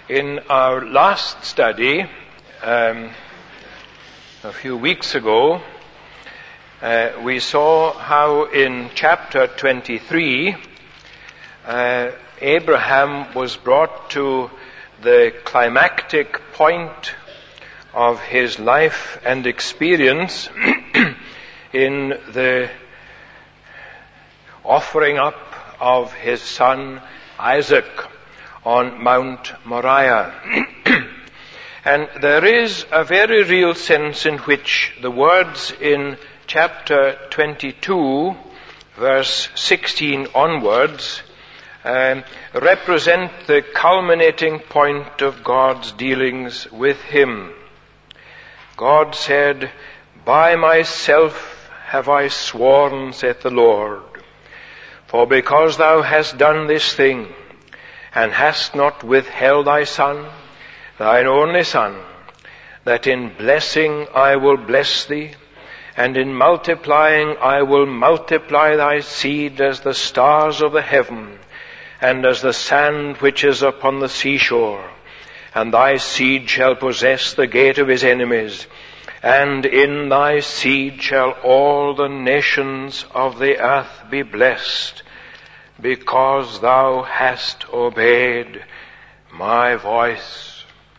In our last study, a few weeks ago, we saw how in chapter 23, Abraham was brought to the climactic point of his life and experience in the offering up of his son Isaac on Mount Moriah. And there is a very real sense in which the words in chapter 22, verse 16 onwards, represent the culminating point of God's dealings with him. God said, "By myself have I sworn, saith the Lord, for because thou hast done this thing, and hast not withheld thy son, thine only son, that in blessing I will bless thee, and in multiplying I will multiply thy seed as the stars of the heaven, and as the sand which is upon the seashore. And thy seed shall possess the gate of his enemies, and in thy seed shall all the nations of the earth be blessed, because thou hast obeyed my voice."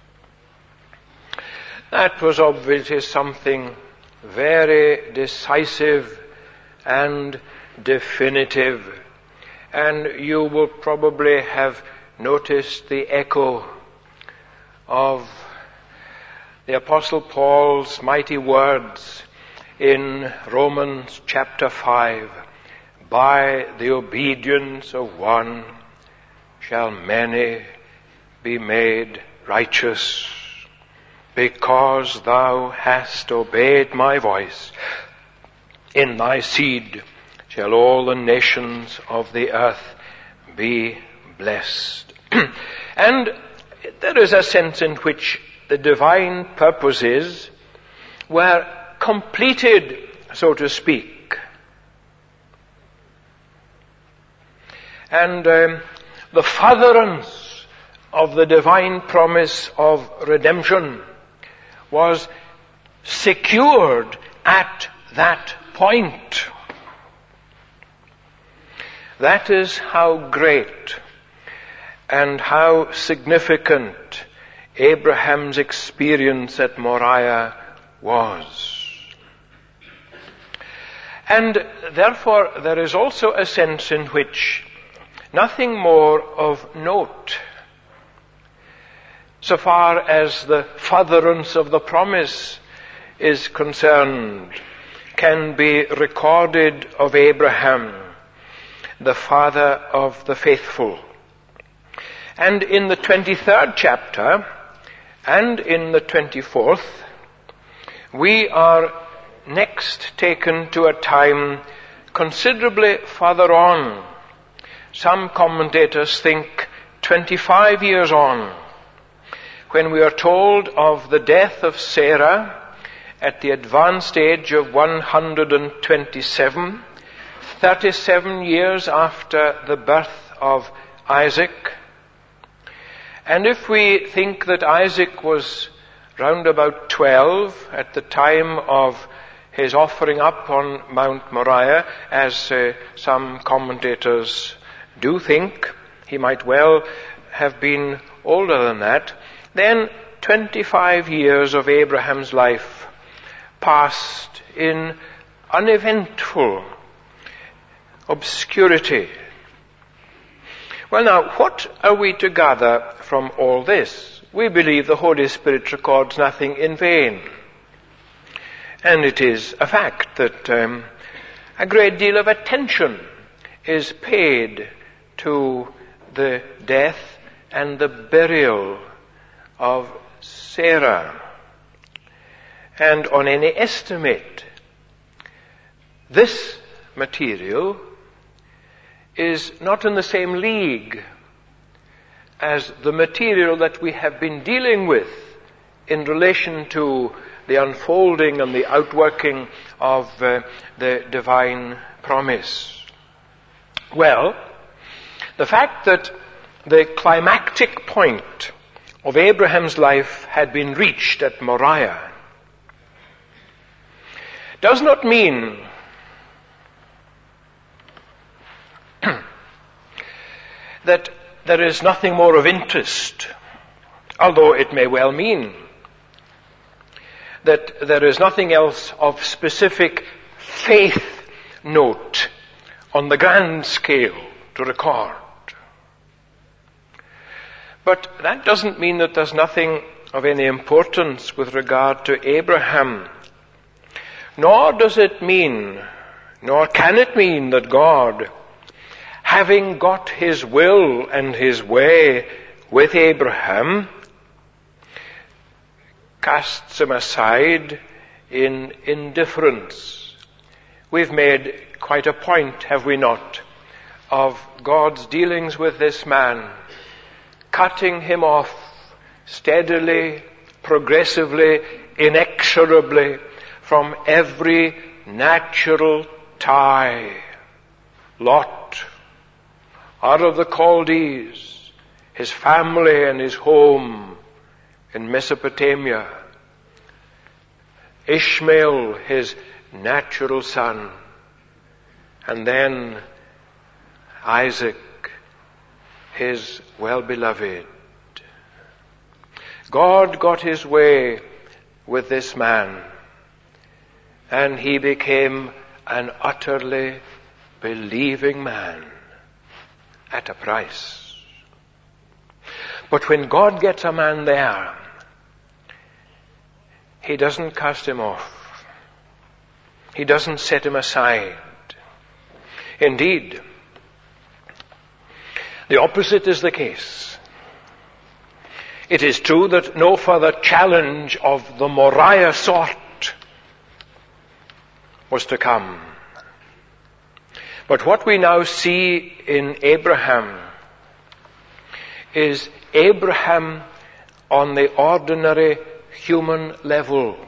That was obviously something very decisive and definitive. And you will probably have noticed the echo of the Apostle Paul's mighty words in Romans chapter 5. "By the obedience of one shall many be made righteous, because thou hast obeyed my voice. In thy seed shall all the nations of the earth be blessed." And there is a sense in which the divine purposes were completed, so to speak. And the furtherance of the divine promise of redemption was secured at that point. That is how great and how significant Abraham's experience at Moriah was. And therefore there is also a sense in which nothing more of note, so far as the furtherance of the promise is concerned, can be recorded of Abraham, the father of the faithful. And in the 23rd chapter and in the 24th, we are next taken to a time considerably further on. Some commentators think 25 years on, when we are told of the death of Sarah at the advanced age of 127, 37 years after the birth of Isaac. And if we think that Isaac was round about 12 at the time of his offering up on Mount Moriah, as some commentators do think, he might well have been older than that, then 25 years of Abraham's life passed in uneventful obscurity. Well, now, what are we to gather from all this? We believe the Holy Spirit records nothing in vain. And it is a fact that a great deal of attention is paid to the death and the burial of Sarah. And on any estimate, this material is not in the same league as the material that we have been dealing with in relation to the unfolding and the outworking of the divine promise. Well, the fact that the climactic point of Abraham's life had been reached at Moriah does not mean that there is nothing more of interest, although it may well mean that there is nothing else of specific faith note on the grand scale to record. But that doesn't mean that there's nothing of any importance with regard to Abraham. Nor does it mean, nor can it mean that God, having got his will and his way with Abraham, casts him aside in indifference. We've made quite a point, have we not, of God's dealings with this man, cutting him off steadily, progressively, inexorably from every natural tie. Lot, out of the Chaldees, his family and his home in Mesopotamia. Ishmael, his natural son. And then Isaac, his well-beloved. God got his way with this man, and he became an utterly believing man at a price. But when God gets a man there, he doesn't cast him off. He doesn't set him aside. Indeed, the opposite is the case. It is true that no further challenge of the Moriah sort was to come. But what we now see in Abraham is Abraham on the ordinary human level.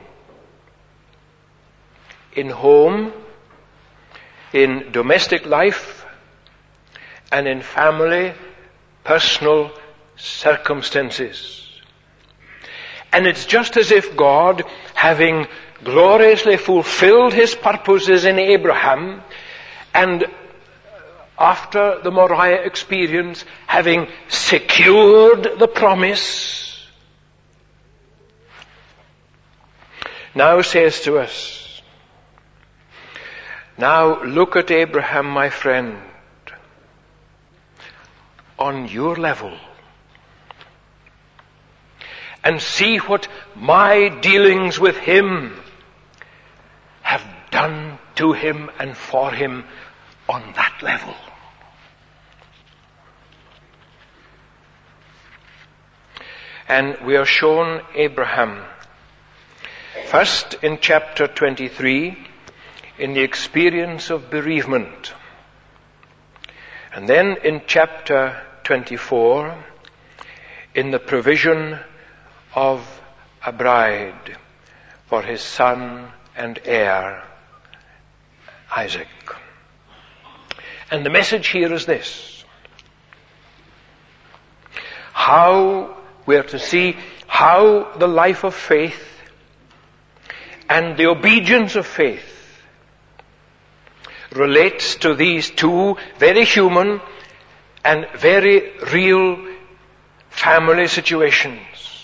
In home, in domestic life, and in family, personal circumstances. And it's just as if God, having gloriously fulfilled his purposes in Abraham, and after the Moriah experience, having secured the promise, now says to us, now look at Abraham, my friend, on your level, and see what my dealings with him have done to him and for him on that level. And we are shown Abraham, first in chapter 23, in the experience of bereavement. And then in chapter 24, in the provision of a bride for his son and heir, Isaac. And the message here is this: how we are to see how the life of faith and the obedience of faith relates to these two very human and very real family situations.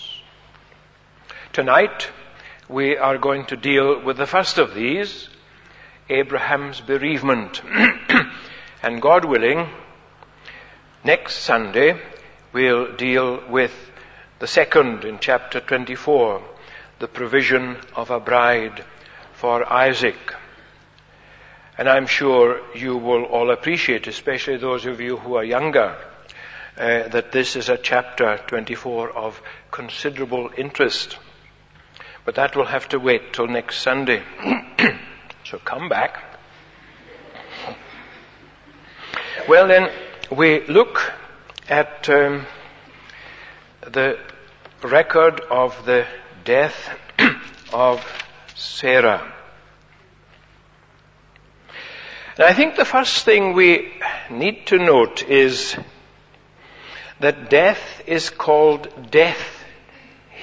Tonight, we are going to deal with the first of these, Abraham's bereavement. And God willing, next Sunday, we'll deal with the second in chapter 24, the provision of a bride for Isaac. And I'm sure you will all appreciate, especially those of you who are younger, that this is a chapter 24 of considerable interest. But that will have to wait till next Sunday. So come back. Well then, we look at the record of the death of Sarah. And I think the first thing we need to note is that death is called death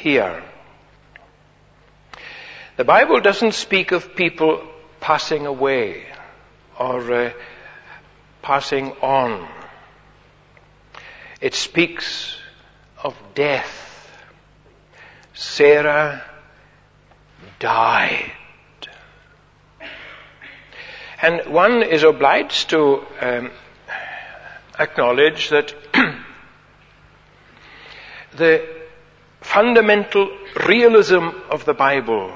here. The Bible doesn't speak of people passing away or passing on. It speaks of death. Sarah died. And one is obliged to acknowledge that the fundamental realism of the Bible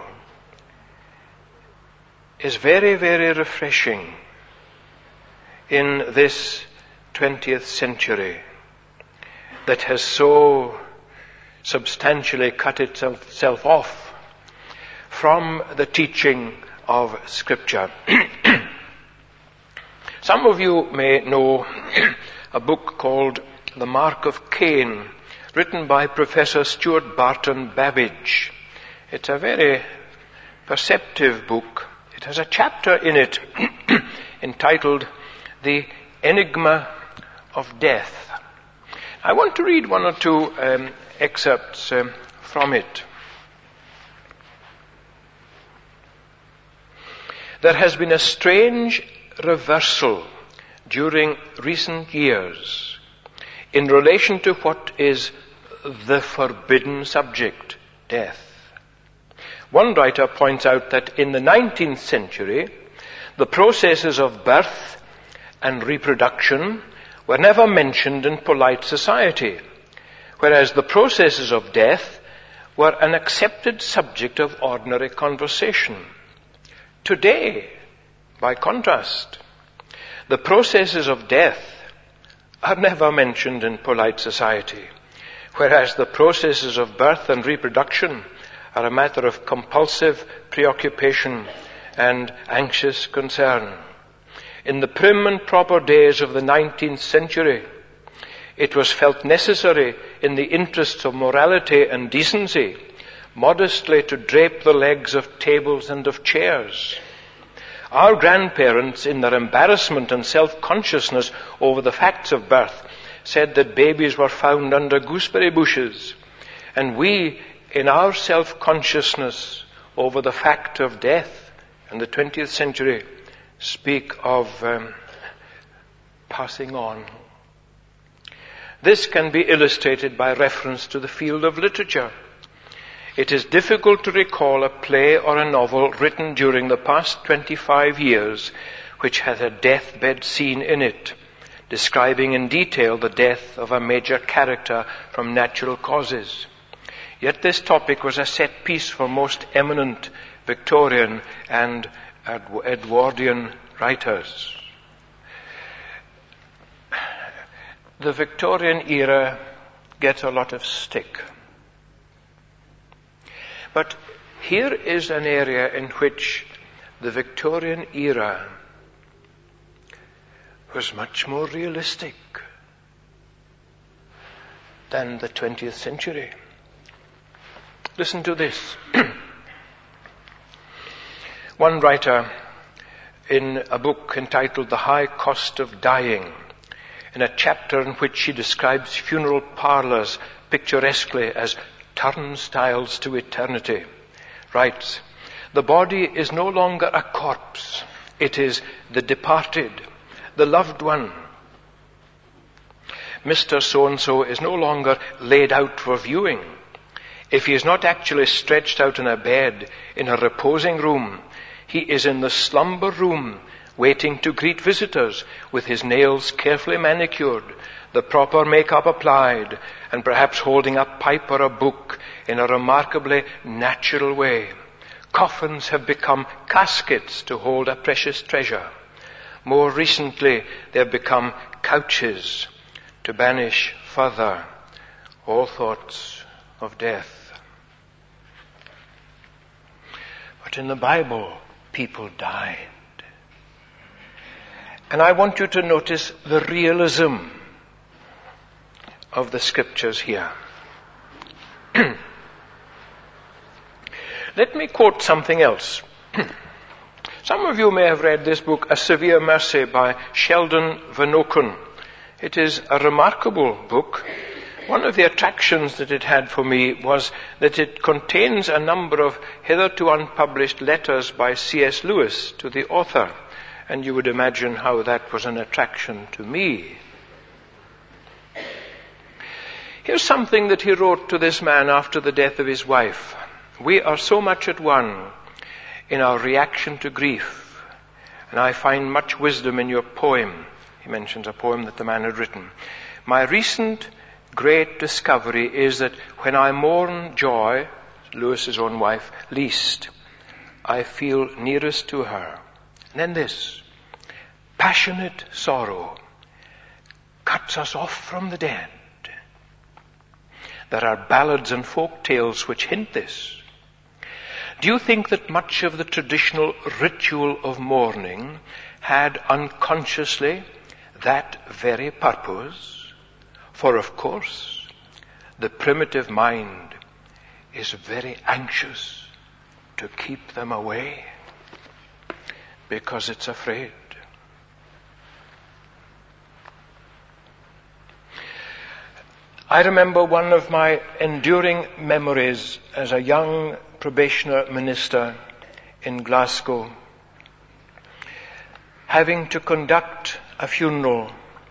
is very, very refreshing in this 20th century that has so substantially cut itself off from the teaching of Scripture. Some of you may know a book called The Mark of Cain, written by Professor Stuart Barton Babbage. It's a very perceptive book. It has a chapter in it entitled The Enigma of Death. I want to read one or two excerpts from it. There has been a strange reversal during recent years in relation to what is the forbidden subject, death. One writer points out that in the 19th century, the processes of birth and reproduction were never mentioned in polite society, whereas the processes of death were an accepted subject of ordinary conversation. Today, by contrast, the processes of death are never mentioned in polite society, whereas the processes of birth and reproduction are a matter of compulsive preoccupation and anxious concern. In the prim and proper days of the 19th century, it was felt necessary in the interests of morality and decency modestly to drape the legs of tables and of chairs. Our grandparents, in their embarrassment and self-consciousness over the facts of birth, said that babies were found under gooseberry bushes. And we, in our self-consciousness over the fact of death in the 20th century, speak of passing on. This can be illustrated by reference to the field of literature. It is difficult to recall a play or a novel written during the past 25 years which has a deathbed scene in it, describing in detail the death of a major character from natural causes. Yet this topic was a set piece for most eminent Victorian and Edwardian writers. The Victorian era gets a lot of stick. But here is an area in which the Victorian era was much more realistic than the 20th century. Listen to this. One writer, in a book entitled The High Cost of Dying, in a chapter in which she describes funeral parlors picturesquely as turnstiles to eternity, writes, "The body is no longer a corpse. It is the departed, the loved one. Mr. So-and-so is no longer laid out for viewing. If he is not actually stretched out in a bed in a reposing room, he is in the slumber room waiting to greet visitors with his nails carefully manicured, the proper makeup applied, and perhaps holding a pipe or a book in a remarkably natural way. Coffins have become caskets to hold a precious treasure. More recently, they have become couches to banish further all thoughts of death." But in the Bible, people died. And I want you to notice the realism of the Scriptures here. Let me quote something else. Some of you may have read this book, A Severe Mercy by Sheldon Vanauken. It is a remarkable book, One of the attractions that it had for me was that it contains a number of hitherto unpublished letters by C.S. Lewis to the author. And you would imagine how that was an attraction to me. Here's something that he wrote to this man after the death of his wife. We are so much at one in our reaction to grief, and I find much wisdom in your poem. He mentions a poem that the man had written. My recent great discovery is that when I mourn Joy, Lewis's own wife, least, I feel nearest to her. And then this, passionate sorrow cuts us off from the dead. There are ballads and folk tales which hint this. Do you think that much of the traditional ritual of mourning had unconsciously that very purpose? For of course, the primitive mind is very anxious to keep them away because it's afraid. I remember one of my enduring memories as a young probationer minister in Glasgow, having to conduct a funeral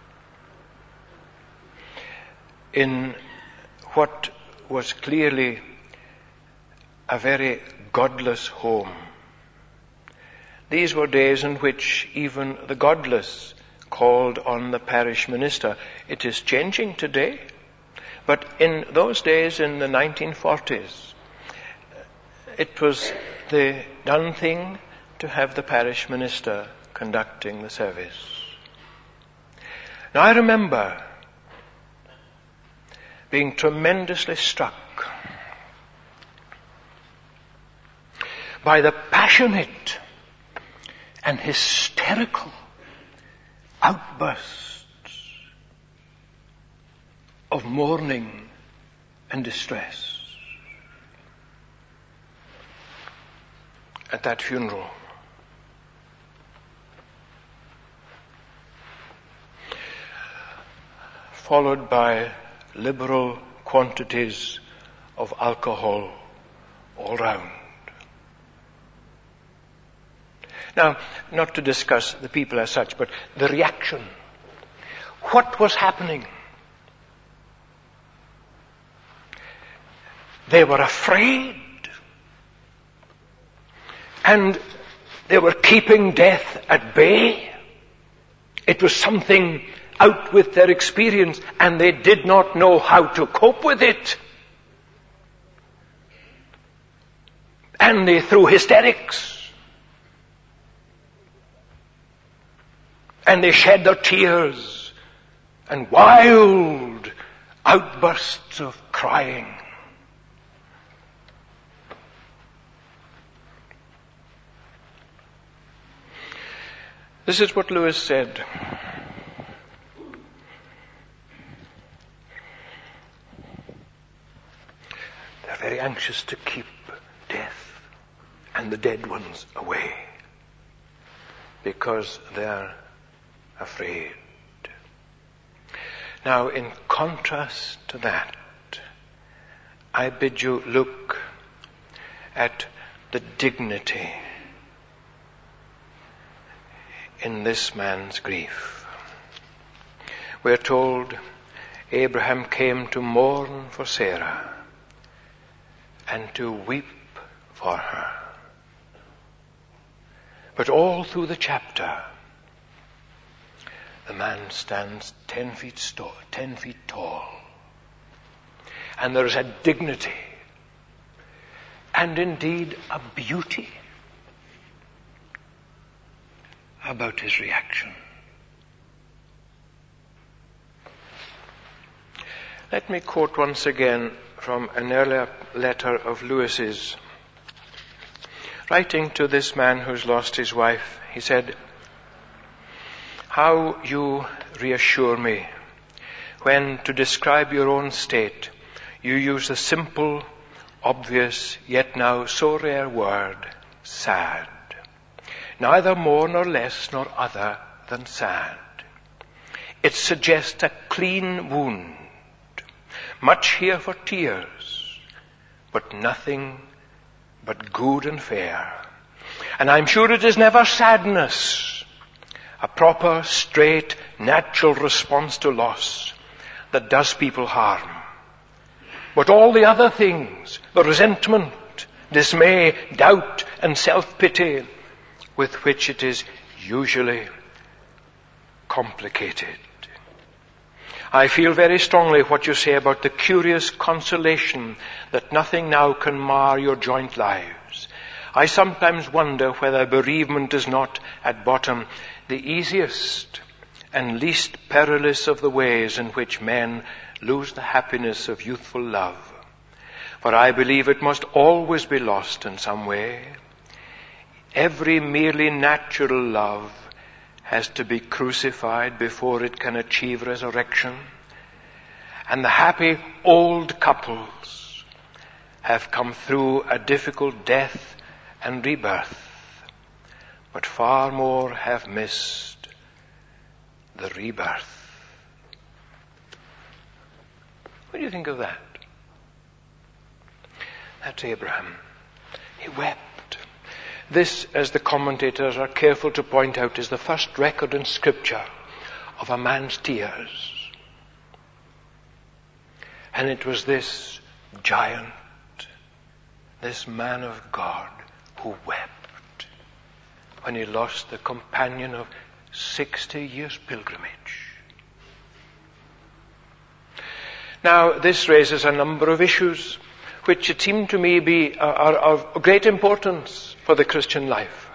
in what was clearly a very godless home. These were days in which even the godless called on the parish minister. It is changing today. But in those days, in the 1940s, it was the done thing to have the parish minister conducting the service. Now I remember being tremendously struck by the passionate and hysterical outbursts of mourning and distress at that funeral. Followed by liberal quantities of alcohol all round. Now, not to discuss the people as such, but the reaction. What was happening? They were afraid. And they were keeping death at bay. It was something out with their experience, and they did not know how to cope with it. And they threw hysterics. And they shed their tears and wild outbursts of crying. This is what Lewis said. They're very anxious to keep death and the dead ones away because they're afraid. Now, in contrast to that, I bid you look at the dignity in this man's grief. We're told Abraham came to mourn for Sarah and to weep for her. But all through the chapter, the man stands 10 feet tall. And there is a dignity and indeed a beauty about his reaction. Let me quote once again from an earlier letter of Lewis's. Writing to this man who's lost his wife, he said, "How you reassure me when, to describe your own state, you use the simple, obvious, yet now so rare word, sad. Neither more nor less nor other than sad. It suggests a clean wound, Much here for tears, but nothing but good and fair. And I'm sure it is never sadness, a proper, straight, natural response to loss that does people harm. But all the other things, the resentment, dismay, doubt, and self-pity with which it is usually complicated. I feel very strongly what you say about the curious consolation that nothing now can mar your joint lives. I sometimes wonder whether bereavement is not, at bottom, the easiest and least perilous of the ways in which men lose the happiness of youthful love. For I believe it must always be lost in some way. Every merely natural love has to be crucified before it can achieve resurrection. And the happy old couples have come through a difficult death and rebirth, but far more have missed the rebirth. What do you think of that? That's Abraham. He wept. This, as the commentators are careful to point out, is the first record in Scripture of a man's tears. And it was this giant, this man of God, who wept when he lost the companion of 60 years' pilgrimage. Now, this raises a number of issues which it seemed to me are of great importance for the Christian life.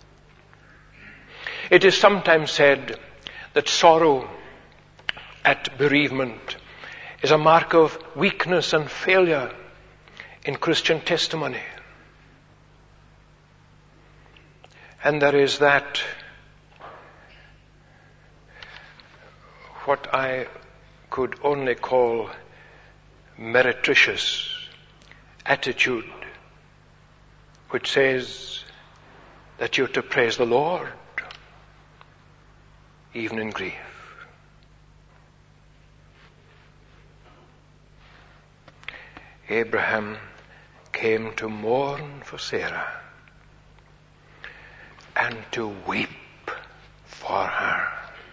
It is sometimes said that sorrow at bereavement is a mark of weakness and failure in Christian testimony. And there is that, what I could only call meretricious attitude, which says that you're to praise the Lord even in grief. Abraham came to mourn for Sarah and to weep for her.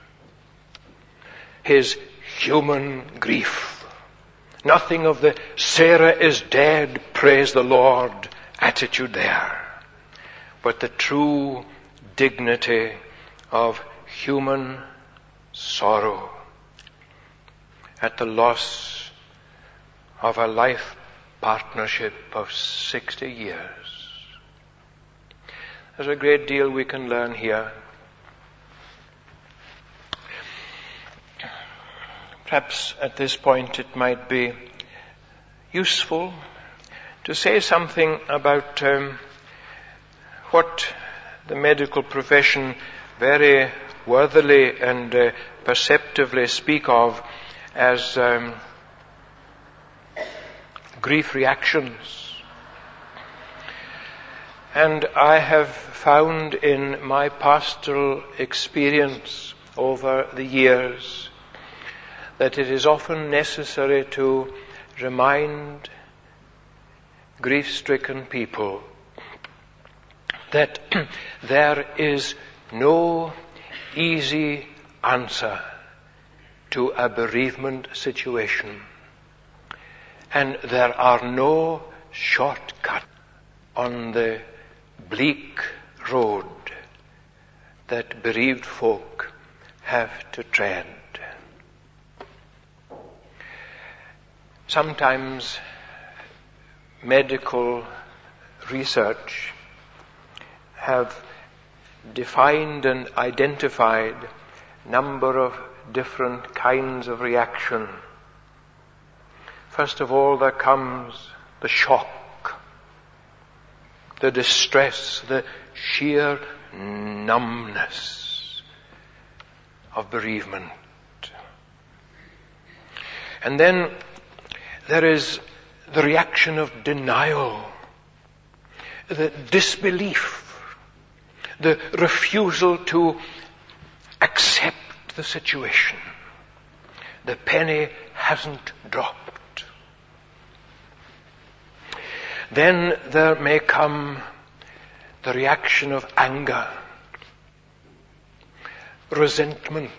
His human grief. Nothing of the Sarah is dead, praise the Lord attitude there. But the true dignity of human sorrow at the loss of a life partnership of 60 years. There's a great deal we can learn here. Perhaps at this point it might be useful to say something about what the medical profession very worthily and perceptively speak of as grief reactions. And I have found in my pastoral experience over the years that it is often necessary to remind grief-stricken people that there is no easy answer to a bereavement situation, and there are no shortcuts on the bleak road that bereaved folk have to tread. Sometimes medical research have defined and identified a number of different kinds of reaction. First of all, there comes the shock, the distress, the sheer numbness of bereavement. And then there is the reaction of denial, the disbelief, the refusal to accept the situation. The penny hasn't dropped. Then there may come the reaction of anger, resentment,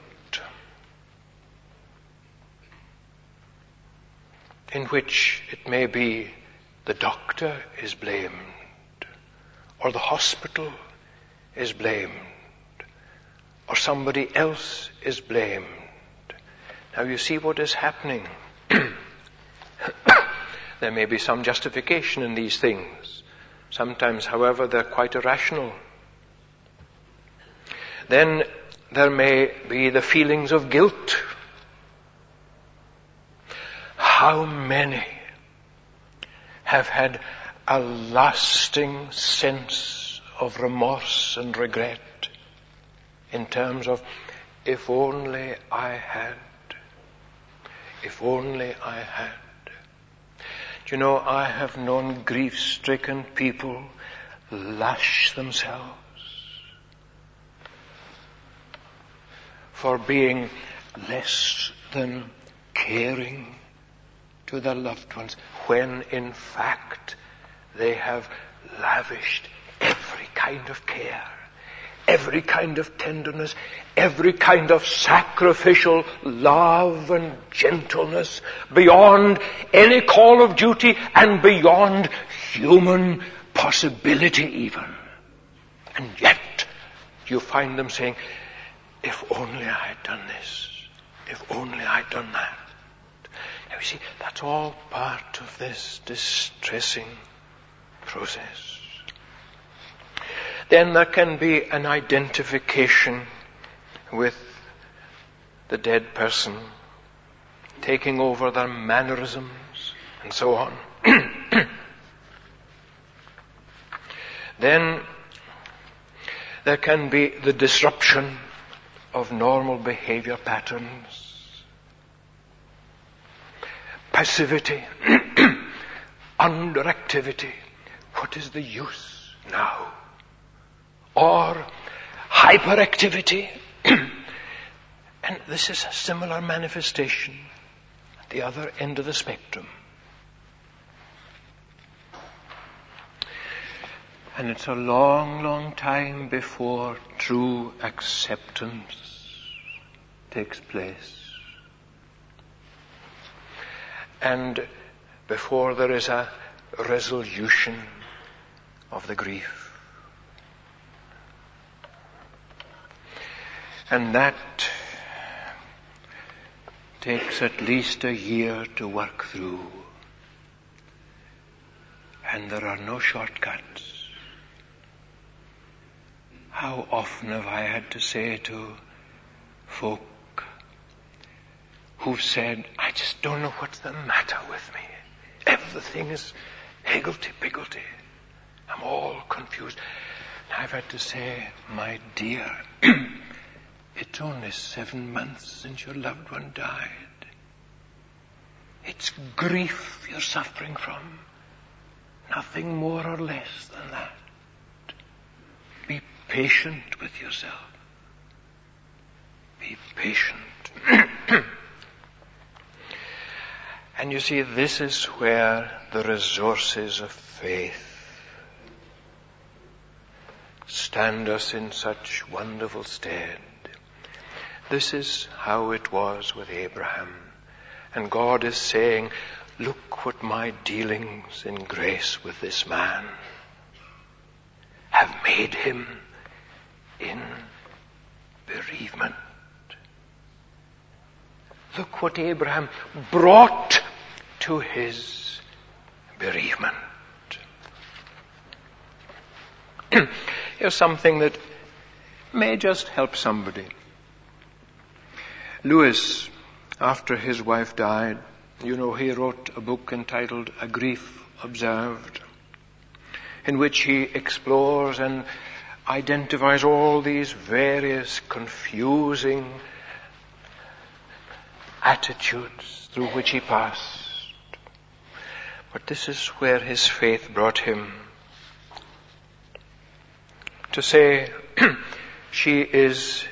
in which it may be the doctor is blamed, or the hospital is blamed, or somebody else is blamed. Now you see what is happening. There may be some justification in these things. Sometimes, however, they're quite irrational. Then there may be the feelings of guilt. How many have had a lasting sense of remorse and regret in terms of, if only I had, if only I had. Do you know, I have known grief-stricken people lash themselves for being less than caring to their loved ones, when in fact they have lavished every kind of care, every kind of tenderness, every kind of sacrificial love and gentleness beyond any call of duty and beyond human possibility even. And yet you find them saying, if only I had done this, if only I had done that. Now you see, that's all part of this distressing process. Then there can be an identification with the dead person, taking over their mannerisms and so on. Then there can be the disruption of normal behavior patterns. Passivity, underactivity. What is the use now? Or hyperactivity. And this is a similar manifestation at the other end of the spectrum. And it's a long, long time before true acceptance takes place. And before there is a resolution of the grief. And that takes at least a year to work through. And there are no shortcuts. How often have I had to say to folk who've said, I just don't know what's the matter with me. Everything is higgledy-piggledy. I'm all confused. And I've had to say, my dear, it's only 7 months since your loved one died. It's grief you're suffering from. Nothing more or less than that. Be patient with yourself. Be patient. And you see, this is where the resources of faith stand us in such wonderful stead. This is how it was with Abraham. And God is saying, look what my dealings in grace with this man have made him in bereavement. Look what Abraham brought to his bereavement. Here's something that may just help somebody. Lewis, after his wife died, he wrote a book entitled A Grief Observed, in which he explores and identifies all these various confusing attitudes through which he passed. But this is where his faith brought him to say, she is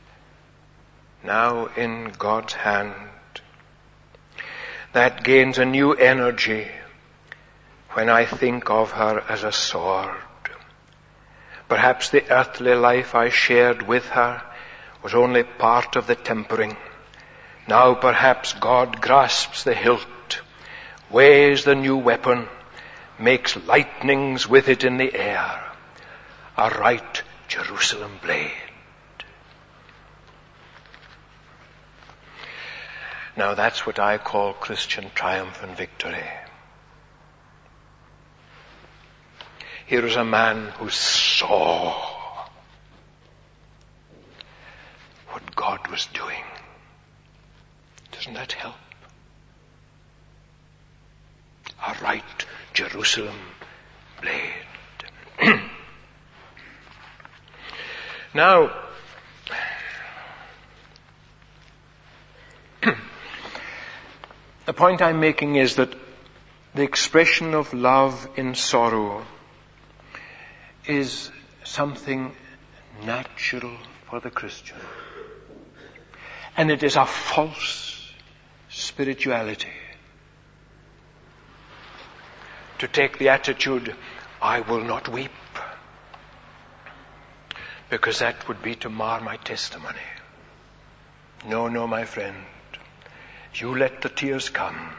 now in God's hand. That gains a new energy when I think of her as a sword. Perhaps the earthly life I shared with her was only part of the tempering. Now perhaps God grasps the hilt, weighs the new weapon, makes lightnings with it in the air, a right Jerusalem blade. Now that's what I call Christian triumph and victory. Here is a man who saw what God was doing. Doesn't that help? A right Jerusalem blade. Now, the point I'm making is that the expression of love in sorrow is something natural for the Christian. And it is a false spirituality to take the attitude, I will not weep, because that would be to mar my testimony. No, my friend. You let the tears come.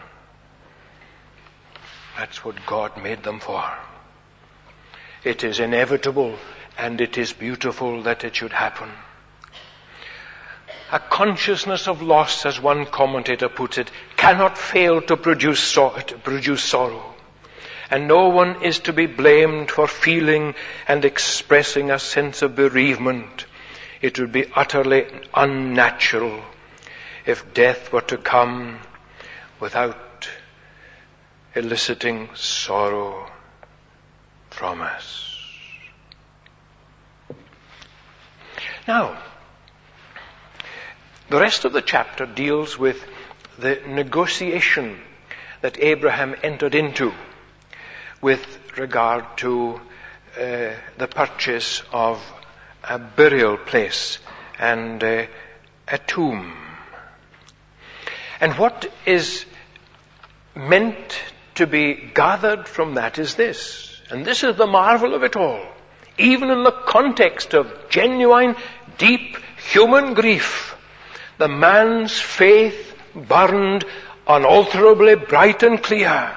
That's what God made them for. It is inevitable and it is beautiful that it should happen. A consciousness of loss, as one commentator puts it, cannot fail to produce sorrow. And no one is to be blamed for feeling and expressing a sense of bereavement. It would be utterly unnatural if death were to come without eliciting sorrow from us. Now, the rest of the chapter deals with the negotiation that Abraham entered into with regard to the purchase of a burial place and a tomb. And what is meant to be gathered from that is this, and this is the marvel of it all, even in the context of genuine, deep human grief, the man's faith burned unalterably bright and clear.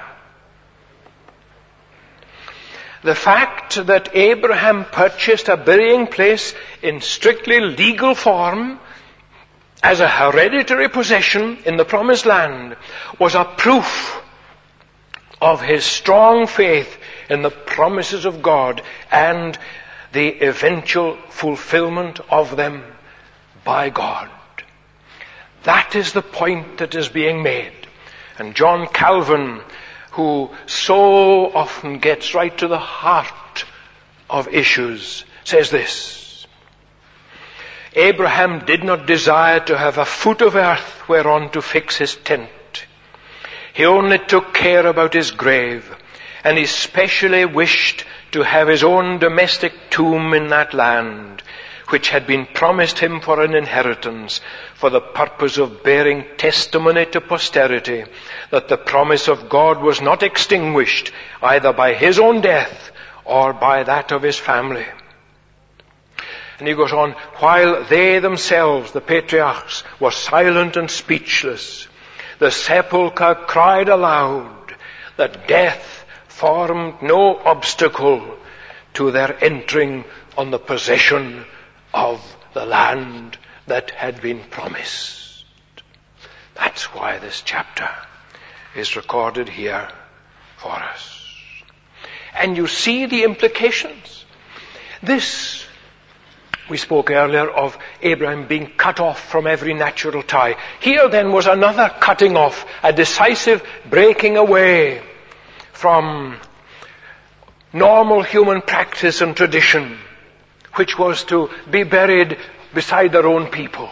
The fact that Abraham purchased a burying place in strictly legal form as a hereditary possession in the promised land was a proof of his strong faith in the promises of God and the eventual fulfillment of them by God. That is the point that is being made. And John Calvin, who so often gets right to the heart of issues, says this: Abraham did not desire to have a foot of earth whereon to fix his tent. He only took care about his grave, and he specially wished to have his own domestic tomb in that land, which had been promised him for an inheritance, for the purpose of bearing testimony to posterity that the promise of God was not extinguished either by his own death or by that of his family. And he goes on, while they themselves, the patriarchs, were silent and speechless, the sepulchre cried aloud that death formed no obstacle to their entering on the possession of the land that had been promised. That's why this chapter is recorded here for us. And you see the implications. This, we spoke earlier of Abraham being cut off from every natural tie. Here then was another cutting off, a decisive breaking away from normal human practice and tradition, which was to be buried beside their own people.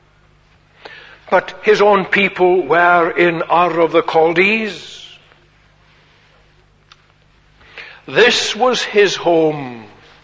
But his own people were in Ur of the Chaldees. This was his home,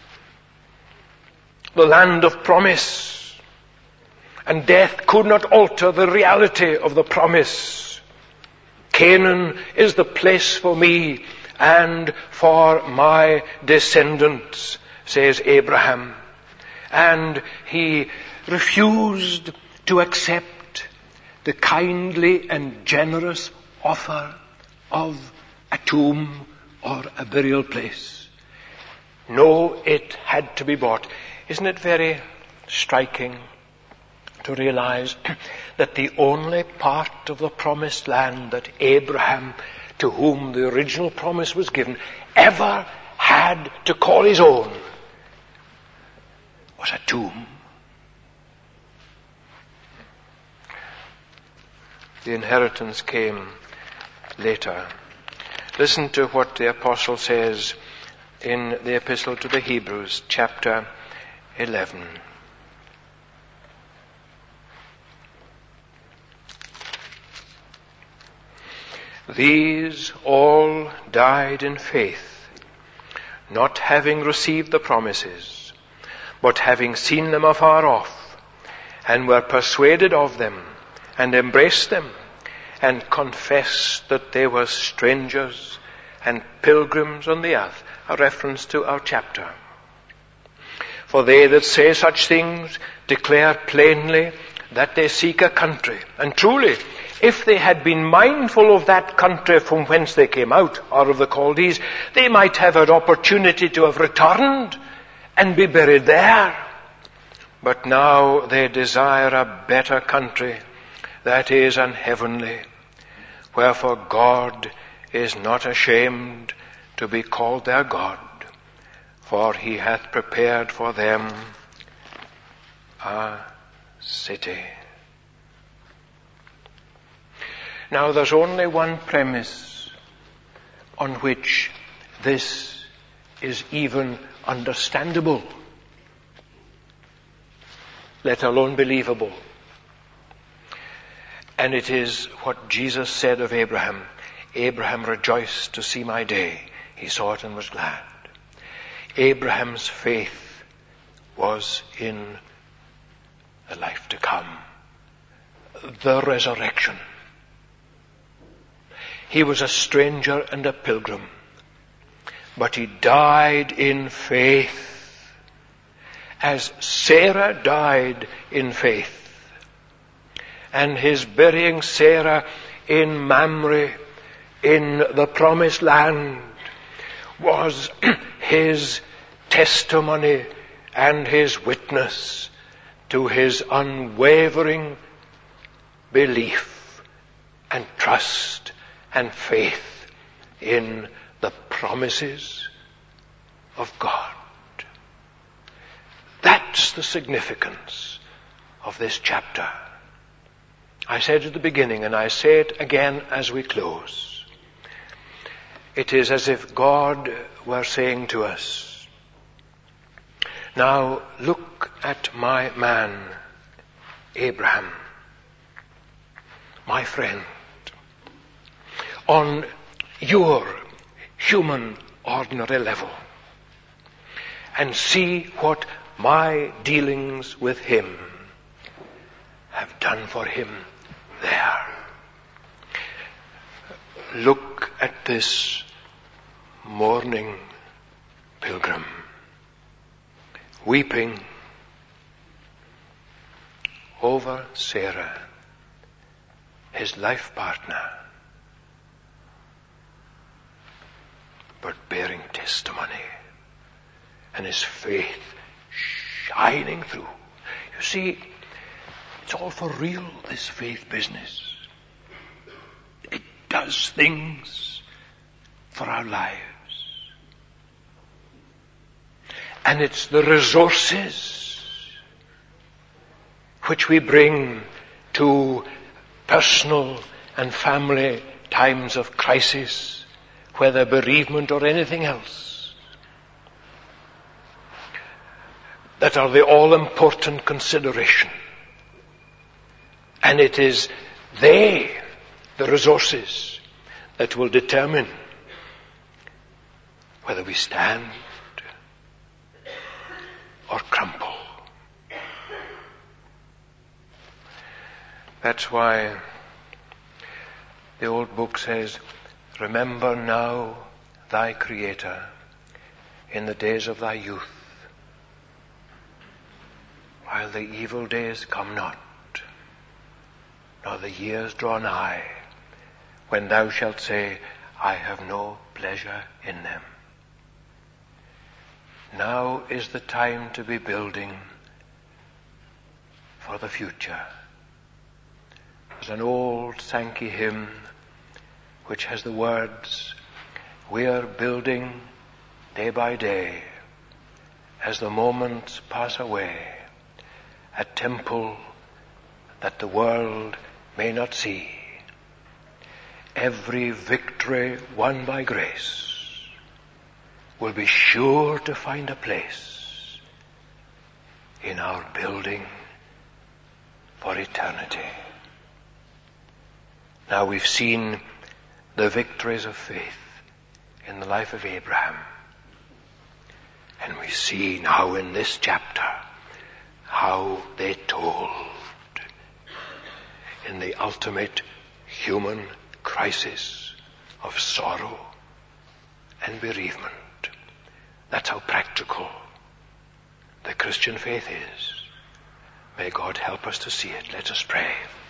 the land of promise. And death could not alter the reality of the promise. Canaan is the place for me, and for my descendants, says Abraham. And he refused to accept the kindly and generous offer of a tomb or a burial place. No, it had to be bought. Isn't it very striking to realize that the only part of the promised land that Abraham, to whom the original promise was given, ever had to call his own was a tomb? The inheritance came later. Listen to what the apostle says in the epistle to the Hebrews, chapter 11. These all died in faith, not having received the promises, but having seen them afar off, and were persuaded of them, and embraced them, and confessed that they were strangers and pilgrims on the earth. A reference to our chapter. For they that say such things declare plainly that they seek a country. And truly, if they had been mindful of that country from whence they came out, or of the Chaldees, they might have had opportunity to have returned and be buried there. But now they desire a better country, that is, an heavenly. Wherefore God is not ashamed to be called their God, for he hath prepared for them a city. Now there's only one premise on which this is even understandable, let alone believable. And it is what Jesus said of Abraham. Abraham rejoiced to see my day. He saw it and was glad. Abraham's faith was in the life to come, the resurrection. He was a stranger and a pilgrim, but he died in faith, as Sarah died in faith. And his burying Sarah in Mamre, in the promised land, was his testimony and his witness to his unwavering belief and trust and faith in the promises of God. That's the significance of this chapter. I said at the beginning, and I say it again as we close. It is as if God were saying to us, now look at my man, Abraham, my friend, on your human, ordinary level, and see what my dealings with him have done for him there. Look at this mourning pilgrim, weeping over Sarah, his life partner, but bearing testimony, and his faith shining through. You see, it's all for real, this faith business. It does things for our lives. And it's the resources which we bring to personal and family times of crisis, whether bereavement or anything else, that are the all-important consideration. And it is they, the resources, that will determine whether we stand or crumble. That's why the old book says, remember now thy Creator in the days of thy youth, while the evil days come not, nor the years draw nigh, when thou shalt say, I have no pleasure in them. Now is the time to be building for the future. There's an old Sankey hymn which has the words, we are building day by day, as the moments pass away, a temple that the world may not see. Every victory won by grace will be sure to find a place in our building for eternity. Now we've seen the victories of faith in the life of Abraham. And we see now in this chapter how they told in the ultimate human crisis of sorrow and bereavement. That's how practical the Christian faith is. May God help us to see it. Let us pray.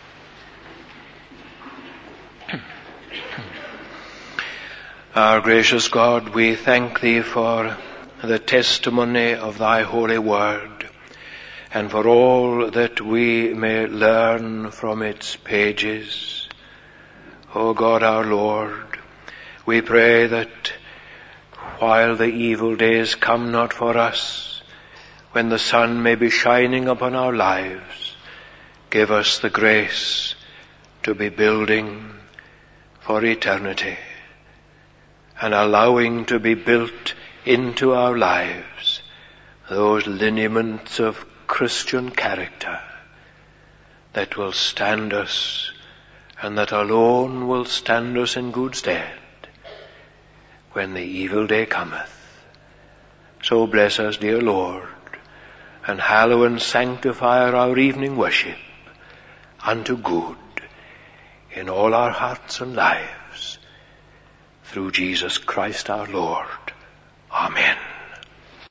Our gracious God, we thank Thee for the testimony of Thy holy word, and for all that we may learn from its pages. O God our Lord, we pray that while the evil days come not for us, when the sun may be shining upon our lives, give us the grace to be building for eternity, and allowing to be built into our lives those lineaments of Christian character that will stand us, and that alone will stand us in good stead when the evil day cometh. So bless us, dear Lord, and hallow and sanctify our evening worship unto good in all our hearts and lives, through Jesus Christ our Lord. Amen.